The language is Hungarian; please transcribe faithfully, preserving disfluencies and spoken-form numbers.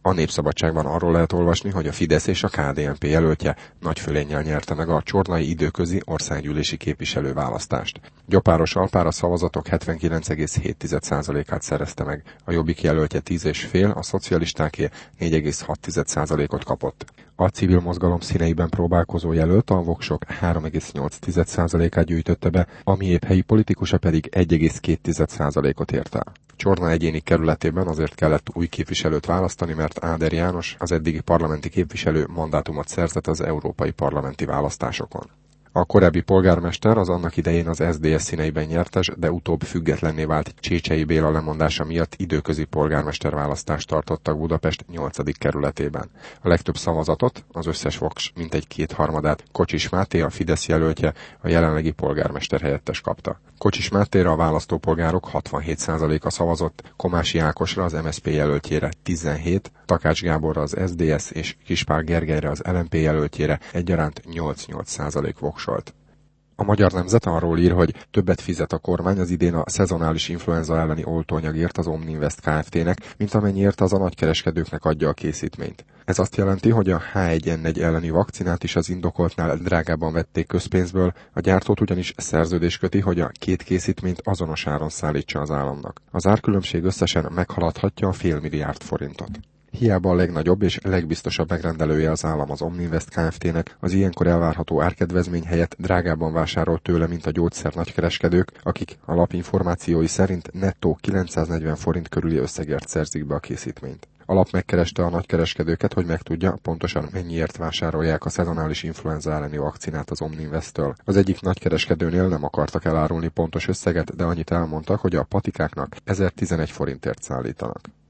A Népszabadságban arról lehet olvasni, hogy a Fidesz és a ká dé en pé jelöltje nagy fölénnyel nyerte meg a csornai időközi országgyűlési képviselőválasztást. Gyopáros Alpár a szavazatok hetvenkilenc egész hét százalékát szerezte meg, a Jobbik jelöltje tíz egész öt, a szocialistáké négy egész hat százalékot kapott. A civil mozgalom színeiben próbálkozó jelölt a voksok három egész nyolc százalékát gyűjtötte be, a Miép helyi politikusa pedig egy egész két százalékot ért el. Csorna egyéni kerületében azért kellett új képviselőt választani, mert Áder János, az eddigi parlamenti képviselő mandátumot szerzett az európai parlamenti választásokon. A korábbi polgármester az annak idején az es zé dé es színeiben nyertes, de utóbb függetlenné vált Csécsei Béla lemondása miatt időközi polgármesterválasztást tartottak Budapest nyolcadik kerületében. A legtöbb szavazatot, az összes voks mintegy kétharmadát Kocsis Máté, a Fidesz jelöltje, a jelenlegi polgármester helyettes kapta. Kocsis Mátéra a választópolgárok hatvanhét százaléka szavazott, Komási Ákosra, az em es zé pé jelöltjére tizenhét, Takács Gáborra, az es zé dé es és Kispál Gergelyre, az el em pé jelöltjére egyaránt nyolcvannyolc százalék voksolt. A Magyar Nemzet arról ír, hogy többet fizet a kormány az idén a szezonális influenza elleni oltóanyagért az Omninvest Kft-nek, mint amennyiért az a nagykereskedőknek adja a készítményt. Ez azt jelenti, hogy a há egy en egy elleni vakcinát is az indokoltnál drágábban vették közpénzből, a gyártót ugyanis szerződés köti, hogy a két készítményt azonos áron szállítsa az államnak. Az árkülönbség összesen meghaladhatja a fél milliárd forintot. Hiába a legnagyobb és legbiztosabb megrendelője az állam az Omninvest Kft-nek, az ilyenkor elvárható árkedvezmény helyett drágábban vásárol tőle, mint a gyógyszer nagykereskedők, akik a lap információi szerint nettó kilencszáznegyven forint körüli összegért szerzik be a készítményt. A lap megkereste a nagykereskedőket, hogy megtudja, pontosan mennyiért vásárolják a szezonális influenza elleni vakcinát az Omninvesttől. Az egyik nagykereskedőnél nem akartak elárulni pontos összeget, de annyit elmondtak, hogy a patikáknak ezertizenegy forintért szállítanak.